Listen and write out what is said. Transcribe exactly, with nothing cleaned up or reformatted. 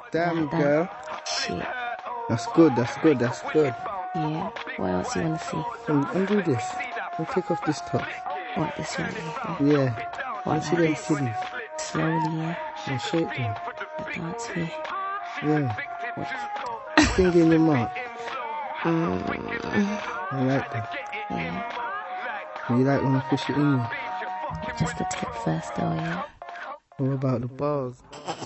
Damn, like that. girl. Shit. That's good, that's good, that's good. Yeah. What else you wanna see? And undo this. And take off this top. What, this one here? Yeah. What, And see like them this? titties. Slowly, yeah. And shake them. I dance for you. Yeah. What? Finger in your mouth. Mm, I like that. yeah. You like when I push it in you? Just the tip first though, yeah. What about the balls?